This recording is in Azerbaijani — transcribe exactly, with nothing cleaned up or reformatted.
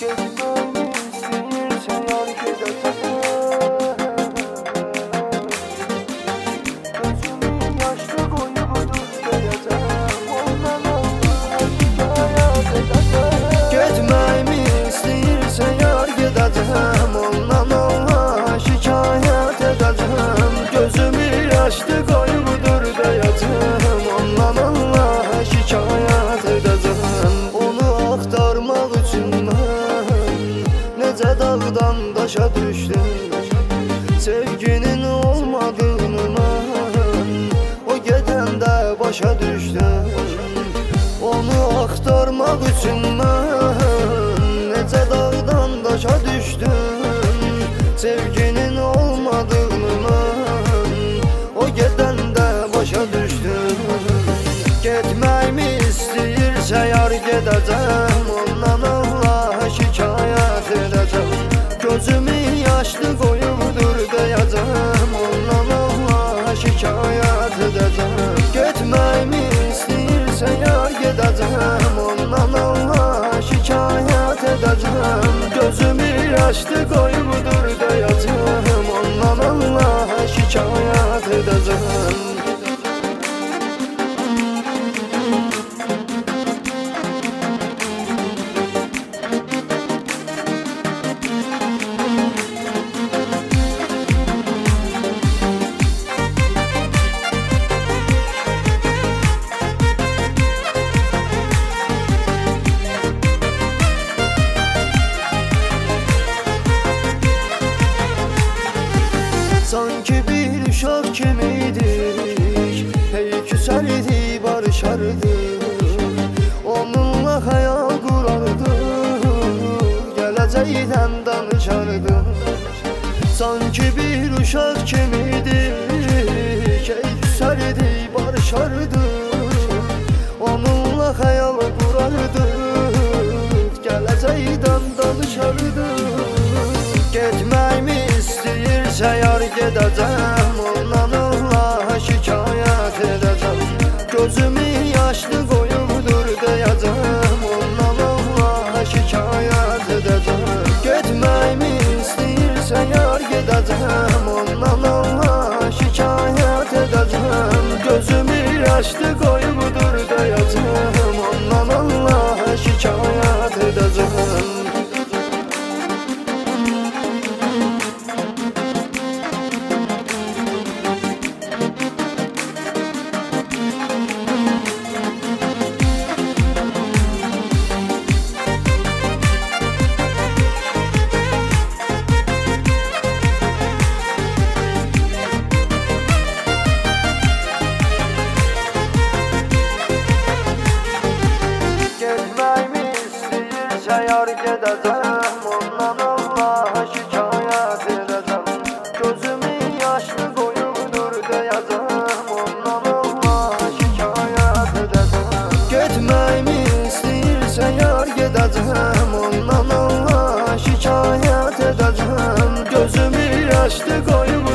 Getməyimi istəyirsən yar gedəcəm. Gözümü yaşlı qoyub dur deyəcəm. Ondan Allah şikayət edəcəm. Getməyimi istəyirsən yar gedəcəm. Ondan Allah şikayət edəcəm. Gözümü yaşlı qoyub dur deyəcəm. Ondan Allah şikayət edəcəm. Onu axtarmaq üçün necə dağdan daşa düşdüm. Sevginin olmadığını mən o gedəndə başa düşdüm. Onu axtarmaq üçün mən necə dağdan daşa düşdüm. Sevginin olmadığını mən o gedəndə başa düşdüm. Getməyimi istəyirsə yar gedəcəm. Ondan Allah şikayət edəcəm. Gözümü yaşlı qoyub dur deyəcəm. Ondan Allah şikayət edəcəm. Getməyimi istəyirsə yar gedəcəm. Ondan Allah şikayət edəcəm. Gözümü yaşlı qoyub dur deyəcəm. Ondan Allah şikayət edəcəm. Sanki bir uşaq kimiydik, hey küsərdik, barışardık. Onunla xəyal qurardıq, gələcəkdən danışardıq. Sanki bir uşaq kimiydik, hey küsərdik, barışardıq. Onunla xəyal qurardıq, gələcəkdən danışardıq. Getməyimi istəyirsə yar gedəcəm. Ondan Allah şikayət edəcəm. Gözümü yaşlı qoyub dur deyəcəm. Ondan Allah şikayət edəcəm. Getməyimi istəyirsə yar gedəcəm. Ondan Allah şikayət edəcəm. Gözümü yaşlı qoyub dur deyəcəm. Ondan Allah şikayət edəcəm. Yar gedəcəm. Ondan Allah şikayət edəcəm. Gözümü yaşlı qoyub dur deyəcəm. Ondan Allah şikayət edəcəm. Getməyimi istəyirsə yar gedəcəm. Ondan Allah şikayət edəcəm. Gözümü yaşlı qoyub